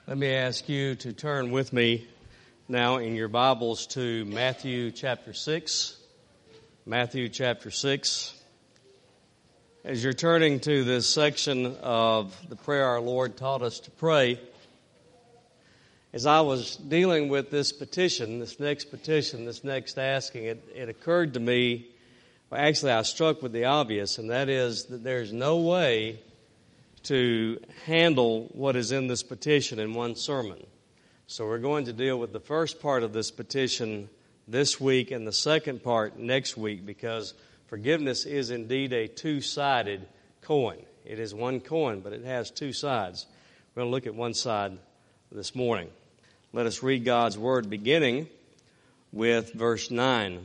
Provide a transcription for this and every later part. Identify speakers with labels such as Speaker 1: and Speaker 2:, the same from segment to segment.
Speaker 1: Let me ask you to turn with me now in your Bibles to Matthew chapter 6. Matthew chapter 6. As you're turning to this section of the prayer our Lord taught us to pray, as I was dealing with this petition, this next asking, it occurred to me, well, actually I was struck with the obvious, and that is that there's no way to handle what is in this petition in one sermon. So we're going to deal with the first part of this petition this week and the second part next week, because forgiveness is indeed a two-sided coin. It is one coin, but it has two sides. We're going to look at one side this morning. Let us read God's Word beginning with verse 9.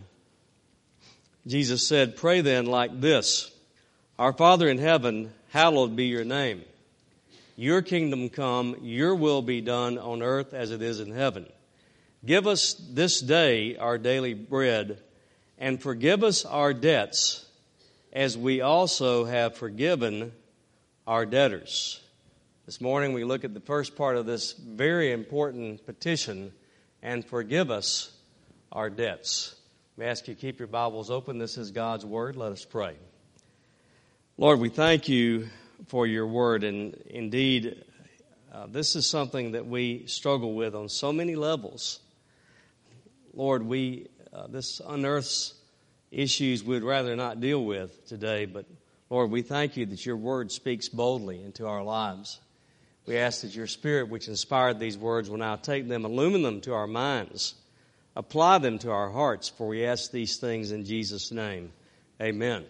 Speaker 1: Jesus said, "Pray then like this, Our Father in heaven, hallowed be your name. Your kingdom come, your will be done on earth as it is in heaven. Give us this day our daily bread, and forgive us our debts, as we also have forgiven our debtors." This morning we look at the first part of this very important petition, and forgive us our debts. May I ask you to keep your Bibles open. This is God's Word. Let us pray. Lord, we thank you for your word, and indeed, this is something that we struggle with on so many levels. Lord, this unearths issues we'd rather not deal with today, but Lord, we thank you that your word speaks boldly into our lives. We ask that your Spirit, which inspired these words, will now take them, illumine them to our minds, apply them to our hearts, for we ask these things in Jesus' name. Amen.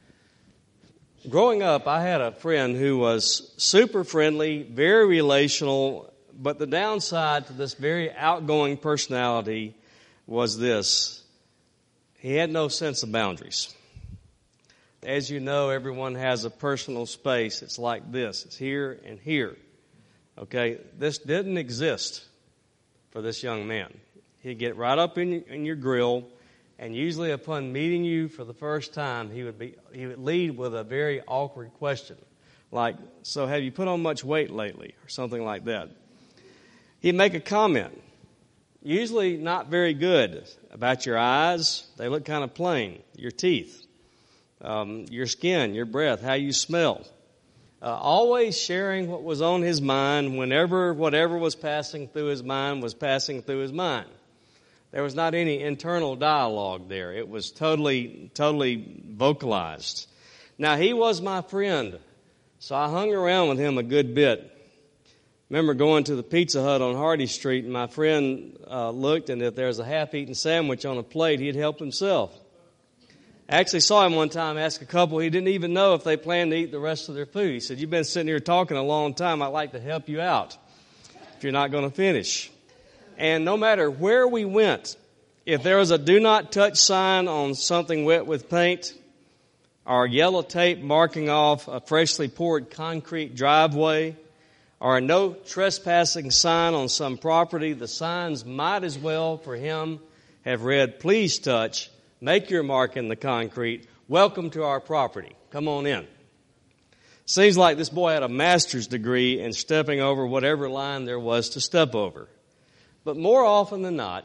Speaker 1: Growing up, I had a friend who was super friendly, very relational, but the downside to this very outgoing personality was this: he had no sense of boundaries. As you know, everyone has a personal space. It's like this. It's here and here. Okay, this didn't exist for this young man. He'd get right up in your grill, and usually upon meeting you for the first time, he would lead with a very awkward question, like, "So have you put on much weight lately?" or something like that. He'd make a comment, usually not very good, about your eyes. They look kind of plain. Your teeth, your skin, your breath, how you smell. Always sharing what was on his mind whenever whatever was passing through his mind was passing through his mind. There was not any internal dialogue there. It was totally vocalized. Now, he was my friend, so I hung around with him a good bit. Remember going to the Pizza Hut on Hardy Street, and my friend looked, and if there was a half-eaten sandwich on a plate, he'd help himself. I actually saw him one time ask a couple he didn't even know if they planned to eat the rest of their food. He said, "You've been sitting here talking a long time. I'd like to help you out if you're not going to finish." And no matter where we went, if there was a do not touch sign on something wet with paint, or yellow tape marking off a freshly poured concrete driveway, or a no trespassing sign on some property, the signs might as well for him have read, "Please touch, make your mark in the concrete, welcome to our property, come on in." Seems like this boy had a master's degree in stepping over whatever line there was to step over. But more often than not,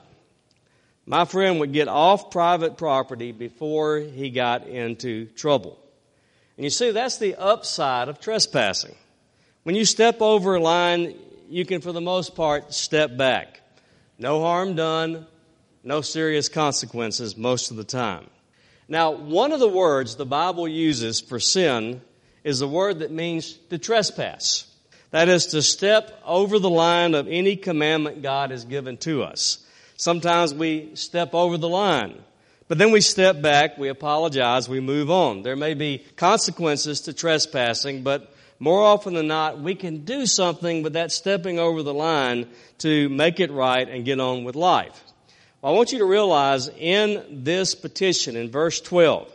Speaker 1: my friend would get off private property before he got into trouble. And you see, that's the upside of trespassing. When you step over a line, you can, for the most part, step back. No harm done, no serious consequences most of the time. Now, one of the words the Bible uses for sin is a word that means to trespass. That is to step over the line of any commandment God has given to us. Sometimes we step over the line, but then we step back, we apologize, we move on. There may be consequences to trespassing, but more often than not, we can do something with that stepping over the line to make it right and get on with life. Well, I want you to realize in this petition, in verse 12,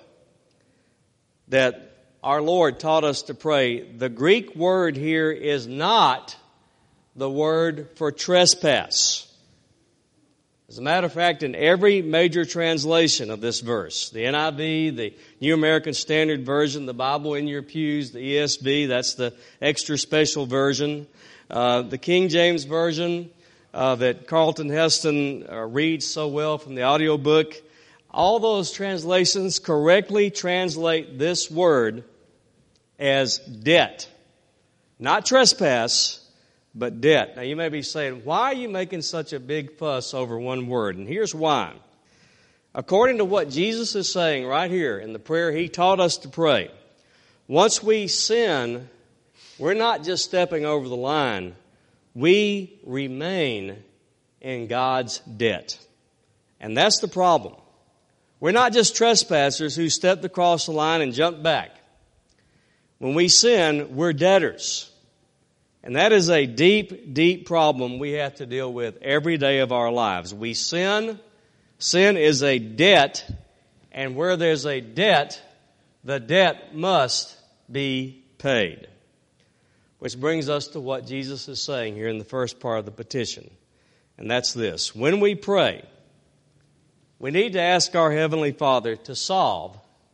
Speaker 1: that our Lord taught us to pray. The Greek word here is not the word for trespass. As a matter of fact, in every major translation of this verse, the NIV, the New American Standard Version, the Bible in your pews, the ESV, that's the extra special version, the King James Version that Carlton Heston reads so well from the audiobook, all those translations correctly translate this word as debt. Not trespass, but debt. Now you may be saying, why are you making such a big fuss over one word? And here's why. According to what Jesus is saying right here in the prayer He taught us to pray, once we sin, we're not just stepping over the line. We remain in God's debt. And that's the problem. We're not just trespassers who stepped across the line and jumped back. When we sin, we're debtors. And that is a deep, deep problem we have to deal with every day of our lives. We sin. Sin is a debt. And where there's a debt, the debt must be paid. Which brings us to what Jesus is saying here in the first part of the petition. And that's this. When we pray, we need to ask our Heavenly Father to solve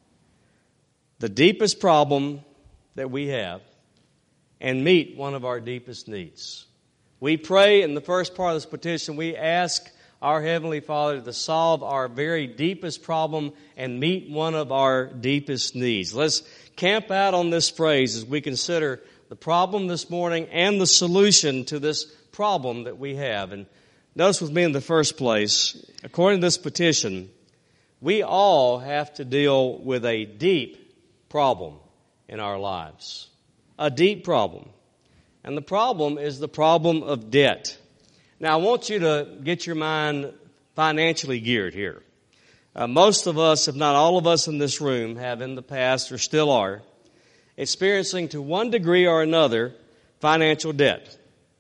Speaker 1: the deepest problem that we have and meet one of our deepest needs. We pray in the first part of this petition, we ask our Heavenly Father to solve our very deepest problem and meet one of our deepest needs. Let's camp out on this phrase as we consider the problem this morning and the solution to this problem that we have. And notice with me in the first place, according to this petition, we all have to deal with a deep problem in our lives. A deep problem. And the problem is the problem of debt. Now, I want you to get your mind financially geared here. Most of us, if not all of us in this room, have in the past or still are experiencing to one degree or another financial debt.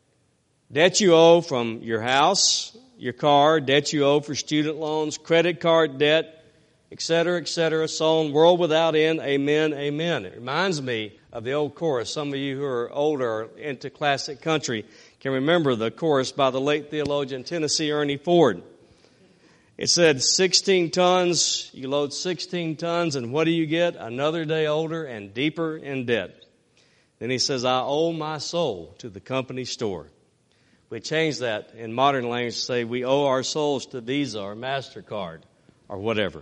Speaker 1: Debt you owe from your house, your car, debt you owe for student loans, credit card debt, etc., so on, world without end, amen, amen. It reminds me of the old chorus. Some of you who are older or into classic country can remember the chorus by the late theologian Tennessee Ernie Ford. It said, 16 tons, you load 16 tons, and what do you get? Another day older and deeper in debt. Then he says, I owe my soul to the company store. We change that in modern language to say we owe our souls to Visa or MasterCard or whatever.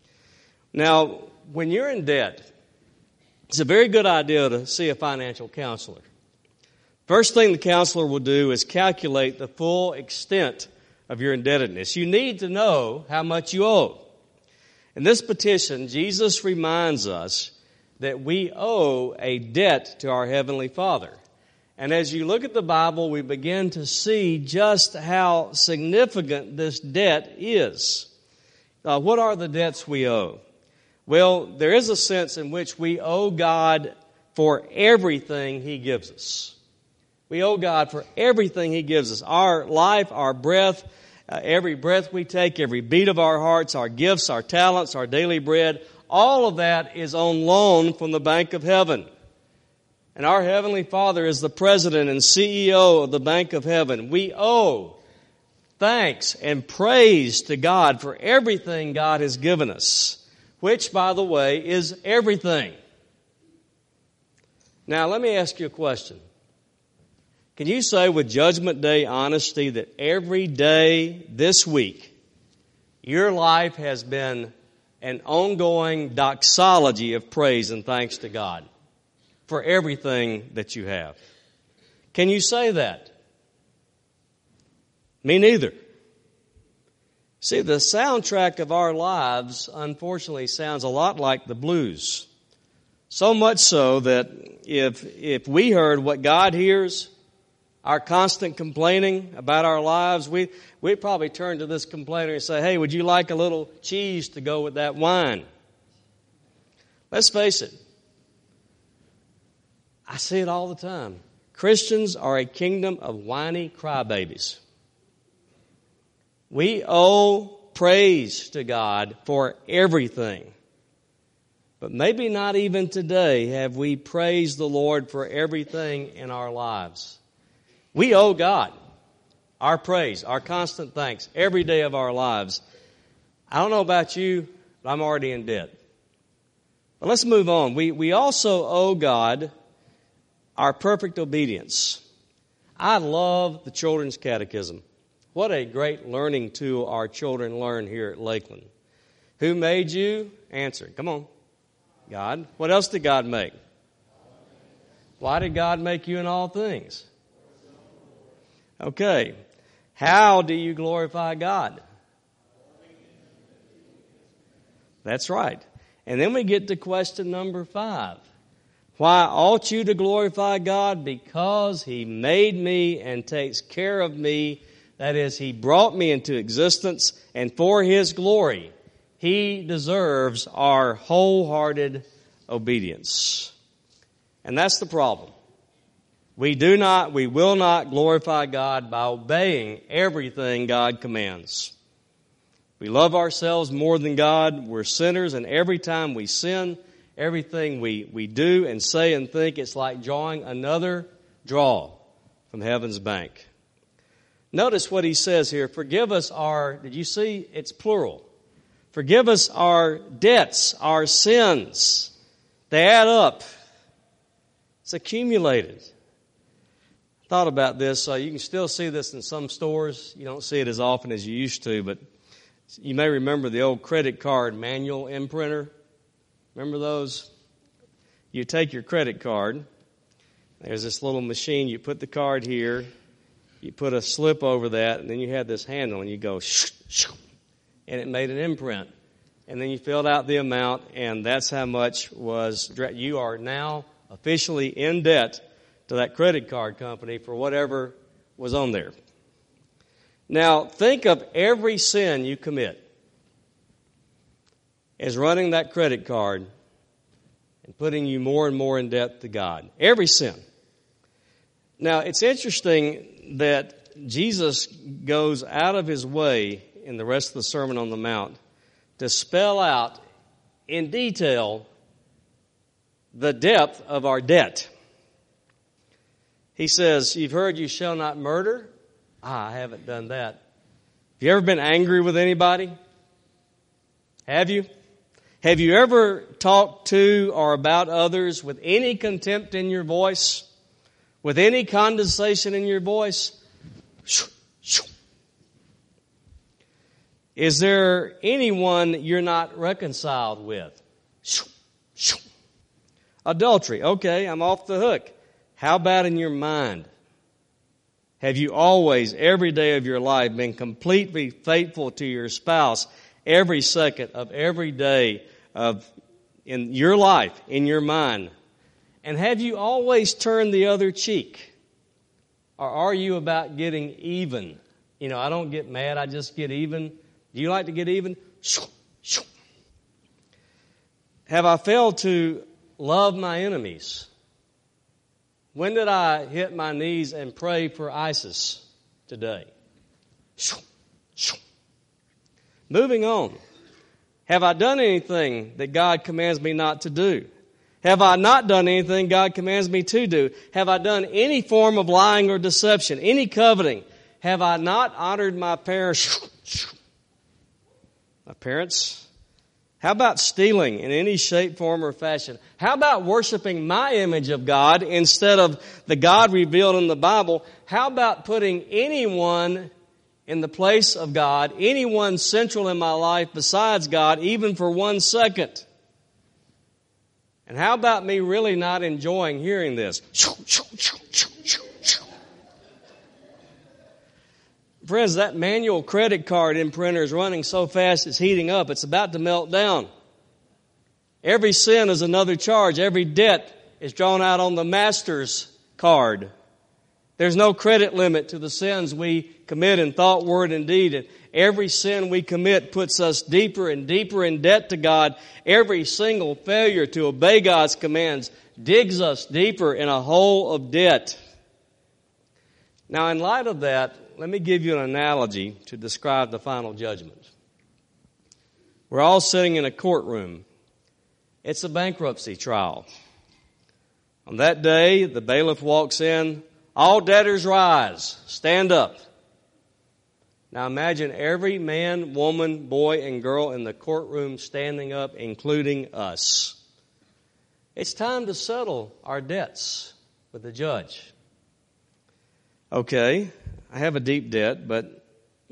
Speaker 1: Now, when you're in debt, it's a very good idea to see a financial counselor. First thing the counselor will do is calculate the full extent of your indebtedness. You need to know how much you owe. In this petition, Jesus reminds us that we owe a debt to our Heavenly Father. And as you look at the Bible, we begin to see just how significant this debt is. What are the debts we owe? Well, there is a sense in which we owe God for everything He gives us. We owe God for everything He gives us. Our life, our breath, every breath we take, every beat of our hearts, our gifts, our talents, our daily bread, all of that is on loan from the Bank of Heaven. And our Heavenly Father is the President and CEO of the Bank of Heaven. We owe thanks and praise to God for everything God has given us, which, by the way, is everything. Now, let me ask you a question. Can you say with Judgment Day honesty that every day this week, your life has been an ongoing doxology of praise and thanks to God for everything that you have? Can you say that? Me neither. See, the soundtrack of our lives, unfortunately, sounds a lot like the blues. So much so that if we heard what God hears, our constant complaining about our lives, we'd probably turn to this complainer and say, hey, would you like a little cheese to go with that wine? Let's face it. I see it all the time. Christians are a kingdom of whiny crybabies. We owe praise to God for everything. But maybe not even today have we praised the Lord for everything in our lives. We owe God. our praise, our constant thanks, every day of our lives. I don't know about you, but I'm already in debt. But let's move on. We also owe God our perfect obedience. I love the Children's Catechism. What a great learning tool our children learn here at Lakeland. Who made you? Answer. Come on. God. What else did God make? Why did God make you in all things? Okay. How do you glorify God? That's right. And then we get to question number 5. Why ought you to glorify God? Because He made me and takes care of me. That is, He brought me into existence, and for His glory, He deserves our wholehearted obedience. And that's the problem. We will not glorify God by obeying everything God commands. We love ourselves more than God. We're sinners, and every time we sin, everything we do and say and think, it's like drawing another draw from heaven's bank. Notice what he says here. Forgive us did you see? It's plural. Forgive us our debts, our sins. They add up. It's accumulated. I thought about this. You can still see this in some stores. You don't see it as often as you used to, but you may remember the old credit card manual imprinter. Remember those? You take your credit card. There's this little machine. You put the card here. You put a slip over that, and then you have this handle, and you go, and it made an imprint. And then you filled out the amount, and that's how much you are now officially in debt to that credit card company for whatever was on there. Now, think of every sin you commit as running that credit card and putting you more and more in debt to God. Every sin. Now, it's interesting that Jesus goes out of His way in the rest of the Sermon on the Mount to spell out in detail the depth of our debt. He says, you've heard you shall not murder. I haven't done that. Have you ever been angry with anybody? Have you? Have you ever talked to or about others with any contempt in your voice? With any condescension in your voice? Is there anyone you're not reconciled with? Adultery. Okay, I'm off the hook. How about in your mind? Have you always, every day of your life, been completely faithful to your spouse every second of every day in your life, in your mind? And have you always turned the other cheek? Or are you about getting even? I don't get mad, I just get even. Do you like to get even? Have I failed to love my enemies? When did I hit my knees and pray for ISIS today? Moving on. Have I done anything that God commands me not to do? Have I not done anything God commands me to do? Have I done any form of lying or deception, any coveting? Have I not honored my parents? My parents? How about stealing in any shape, form, or fashion? How about worshiping my image of God instead of the God revealed in the Bible? How about putting anyone in the place of God, anyone central in my life besides God, even for 1 second? And how about me really not enjoying hearing this? Friends, that manual credit card imprinter is running so fast it's heating up. It's about to melt down. Every sin is another charge. Every debt is drawn out on the master's card. There's no credit limit to the sins we commit in thought, word, and deed. And every sin we commit puts us deeper and deeper in debt to God. Every single failure to obey God's commands digs us deeper in a hole of debt. Now, in light of that, let me give you an analogy to describe the final judgment. We're all sitting in a courtroom. It's a bankruptcy trial. On that day, the bailiff walks in. All debtors rise. Stand up. Now imagine every man, woman, boy, and girl in the courtroom standing up, including us. It's time to settle our debts with the judge. Okay, I have a deep debt, but,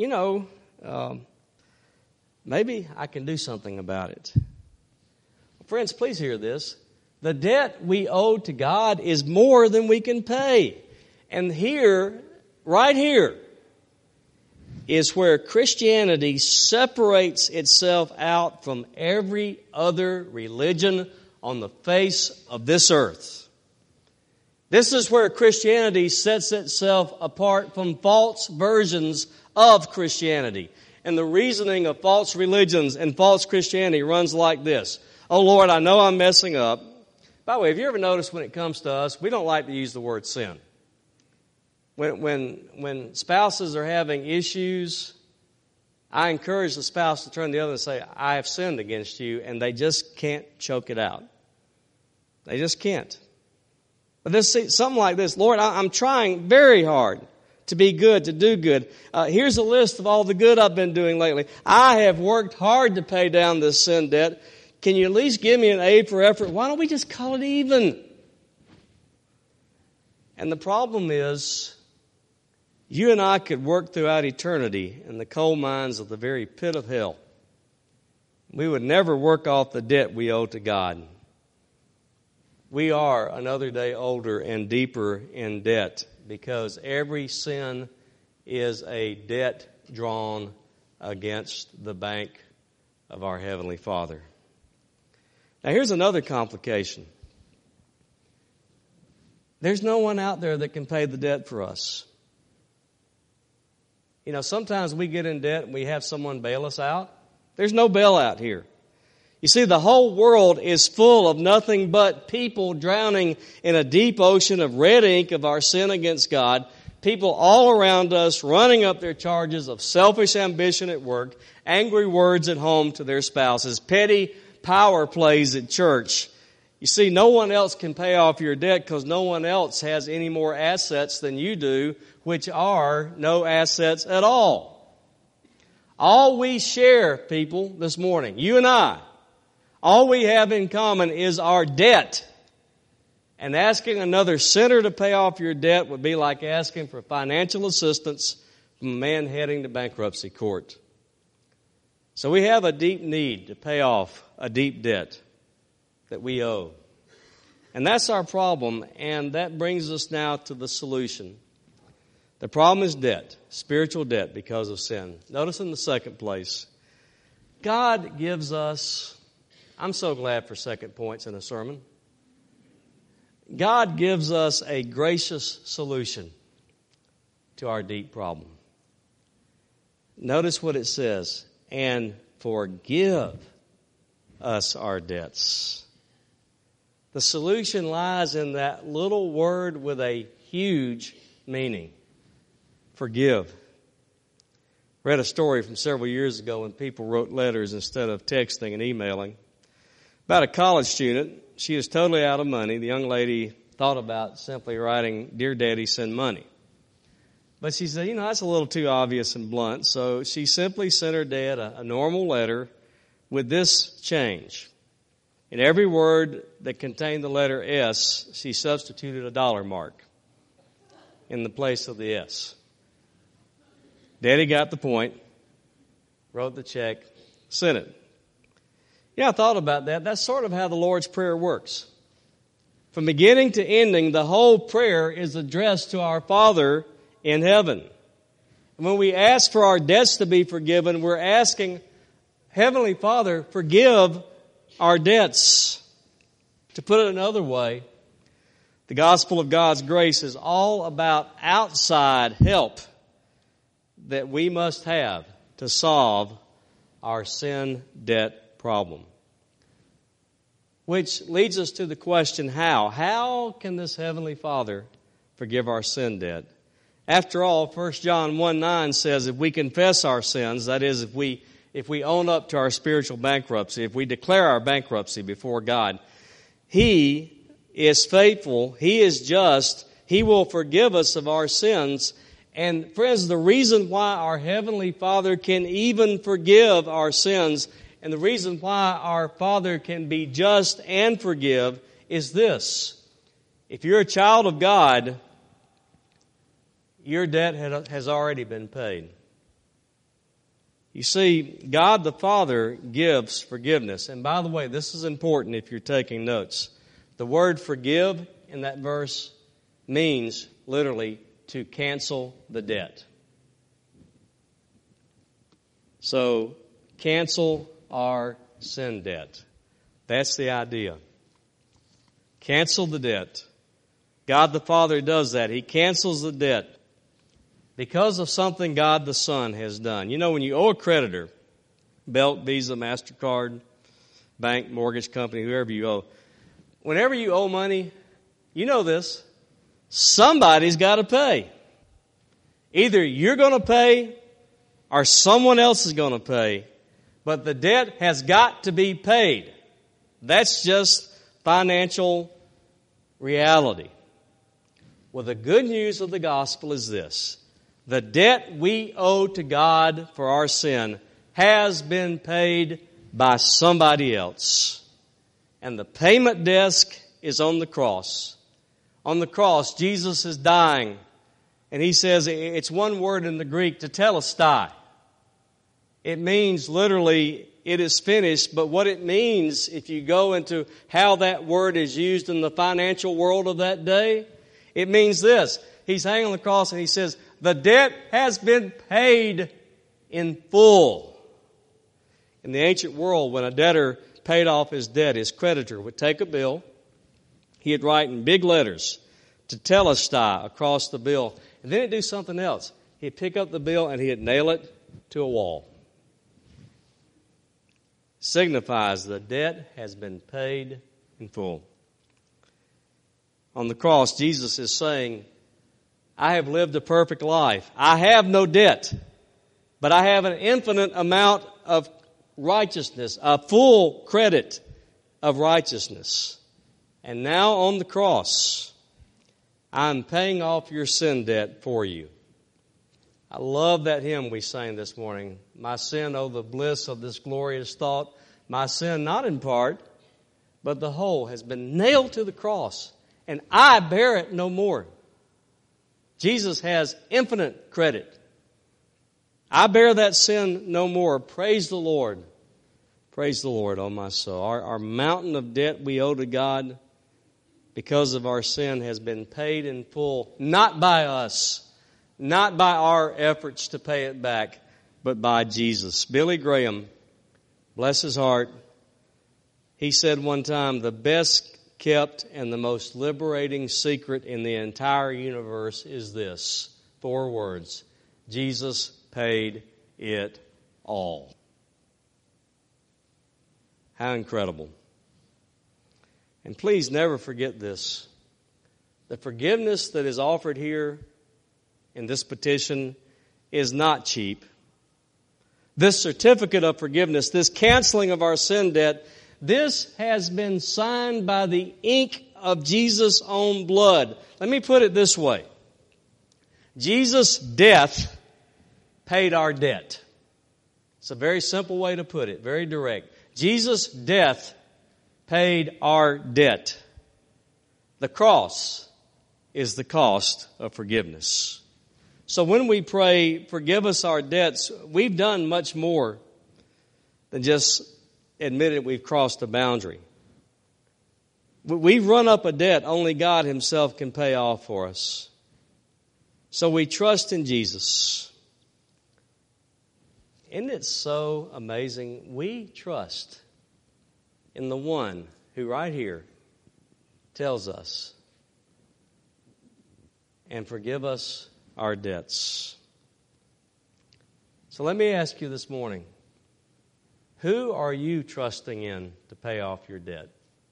Speaker 1: maybe I can do something about it. Friends, please hear this. The debt we owe to God is more than we can pay. And here, right here, is where Christianity separates itself out from every other religion on the face of this earth. This is where Christianity sets itself apart from false versions of Christianity. And the reasoning of false religions and false Christianity runs like this. Oh Lord, I know I'm messing up. By the way, have you ever noticed when it comes to us, we don't like to use the word sin. When spouses are having issues, I encourage the spouse to turn to the other and say, I have sinned against you, and they just can't choke it out. They just can't. But this, something like this, Lord, I'm trying very hard to be good, to do good. Here's a list of all the good I've been doing lately. I have worked hard to pay down this sin debt. Can you at least give me an A for effort? Why don't we just call it even? And the problem is, you and I could work throughout eternity in the coal mines of the very pit of hell. We would never work off the debt we owe to God. We are another day older and deeper in debt because every sin is a debt drawn against the bank of our Heavenly Father. Now here's another complication. There's no one out there that can pay the debt for us. Sometimes we get in debt and we have someone bail us out. There's no bailout here. You see, the whole world is full of nothing but people drowning in a deep ocean of red ink of our sin against God. People all around us running up their charges of selfish ambition at work, angry words at home to their spouses, petty power plays at church. You see, no one else can pay off your debt because no one else has any more assets than you do, which are no assets at all. All we share, people, this morning, you and I, all we have in common is our debt. And asking another sinner to pay off your debt would be like asking for financial assistance from a man heading to bankruptcy court. So we have a deep need to pay off a deep debt that we owe. And that's our problem, and that brings us now to the solution. The problem is debt, spiritual debt because of sin. Notice in the second place, God gives us, I'm so glad for second points in a sermon. God gives us a gracious solution to our deep problem. Notice what it says, and forgive us our debts. The solution lies in that little word with a huge meaning. Forgive. Read a story from several years ago when people wrote letters instead of texting and emailing. About a college student. She was totally out of money. The young lady thought about simply writing, "Dear Daddy, send money." But she said, that's a little too obvious and blunt. So she simply sent her dad a normal letter with this change. In every word that contained the letter S, she substituted a dollar mark in the place of the S. Daddy got the point, wrote the check, sent it. I thought about that. That's sort of how the Lord's Prayer works. From beginning to ending, the whole prayer is addressed to our Father in heaven. And when we ask for our debts to be forgiven, we're asking, Heavenly Father, forgive our debts. To put it another way, the gospel of God's grace is all about outside help that we must have to solve our sin debt problem. Which leads us to the question, how? How can this Heavenly Father forgive our sin debt? After all, 1 John 1:9 says if we confess our sins, that is, if we own up to our spiritual bankruptcy, if we declare our bankruptcy before God, He is faithful, He is just, He will forgive us of our sins And friends, the reason why our Heavenly Father can even forgive our sins, and the reason why our Father can be just and forgive, is this. If you're a child of God, your debt has already been paid. You see, God the Father gives forgiveness. And by the way, this is important if you're taking notes. The word forgive in that verse means literally to cancel the debt. So, cancel our sin debt. That's the idea. Cancel the debt. God the Father does that. He cancels the debt because of something God the Son has done. You know, when you owe a creditor, Belt, Visa, MasterCard, bank, mortgage company, whoever you owe, whenever you owe money, you know this, somebody's got to pay. Either you're going to pay or someone else is going to pay, but the debt has got to be paid. That's just financial reality. Well, the good news of the gospel is this. The debt we owe to God for our sin has been paid by somebody else. And the payment desk is on the cross. On the cross, Jesus is dying. And he says, it's one word in the Greek, tetelestai. It means literally, it is finished. But what it means, if you go into how that word is used in the financial world of that day, it means this. He's hanging on the cross and he says, the debt has been paid in full. In the ancient world, when a debtor paid off his debt, his creditor would take a bill. He'd write in big letters, tetelestai, across the bill. And then he'd do something else. He'd pick up the bill and he'd nail it to a wall. Signifies the debt has been paid in full. On the cross, Jesus is saying, I have lived a perfect life. I have no debt, but I have an infinite amount of righteousness, a full credit of righteousness. And now on the cross, I'm paying off your sin debt for you. I love that hymn we sang this morning. My sin, oh, the bliss of this glorious thought. My sin, not in part, but the whole, has been nailed to the cross, and I bear it no more. Jesus has infinite credit. I bear that sin no more. Praise the Lord. Praise the Lord, oh my soul. Our mountain of debt we owe to God because of our sin has been paid in full, not by us, not by our efforts to pay it back, but by Jesus. Billy Graham, bless his heart, he said one time, the best kept and the most liberating secret in the entire universe is this. 4 words. Jesus paid it all. How incredible. And please never forget this. The forgiveness that is offered here in this petition is not cheap. This certificate of forgiveness, this canceling of our sin debt, this has been signed by the ink of Jesus' own blood. Let me put it this way. Jesus' death paid our debt. It's a very simple way to put it, very direct. Jesus' death paid our debt. The cross is the cost of forgiveness. So when we pray, forgive us our debts, we've done much more than just admitted we've crossed a boundary. We've run up a debt only God Himself can pay off for us. So we trust in Jesus. Isn't it so amazing? We trust in the one who right here tells us, and forgive us our debts. So let me ask you this morning, who are you trusting in to pay off your debt?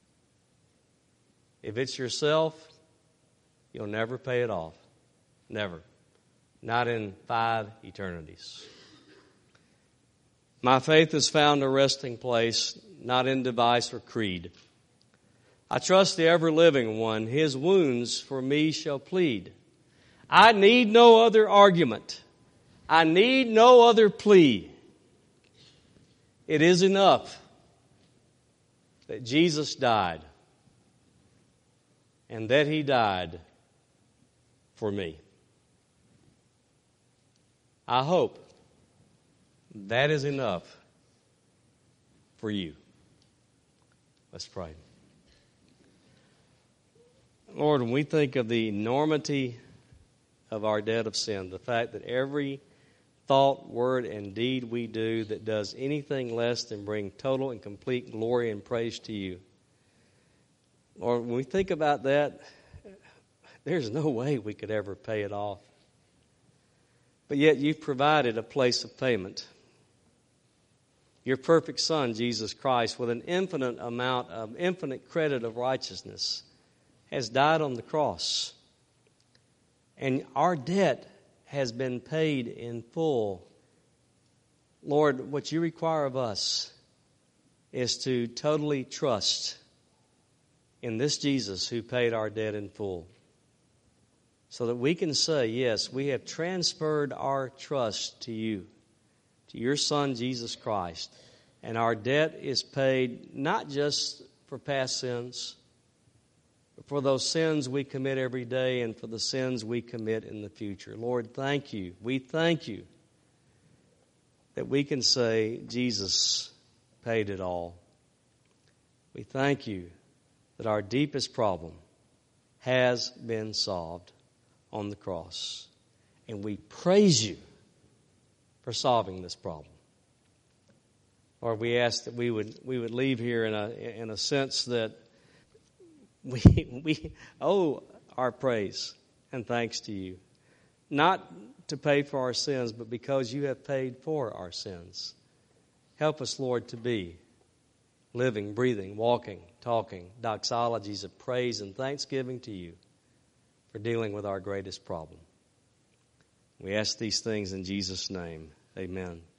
Speaker 1: If it's yourself, you'll never pay it off. Never. Not in 5 eternities. My faith has found a resting place, not in device or creed. I trust the ever-living one. His wounds for me shall plead. I need no other argument. I need no other plea. It is enough that Jesus died and that He died for me. I hope that is enough for you. Let's pray. Lord, when we think of the enormity of our debt of sin, the fact that every thought, word, and deed we do that does anything less than bring total and complete glory and praise to you, Lord, when we think about that, there's no way we could ever pay it off. But yet you've provided a place of payment. Your perfect Son, Jesus Christ, with an infinite amount of infinite credit of righteousness, has died on the cross. And our debt has been paid in full. Lord, what you require of us is to totally trust in this Jesus who paid our debt in full, so that we can say, yes, we have transferred our trust to you, to your Son, Jesus Christ. And our debt is paid not just for past sins, but for those sins we commit every day and for the sins we commit in the future. Lord, thank you. We thank you that we can say Jesus paid it all. We thank you that our deepest problem has been solved on the cross. And we praise you for solving this problem. Lord, we ask that we would leave here in a sense that we owe our praise and thanks to you. Not to pay for our sins, but because you have paid for our sins. Help us, Lord, to be living, breathing, walking, talking doxologies of praise and thanksgiving to you for dealing with our greatest problem. We ask these things in Jesus' name. Amen.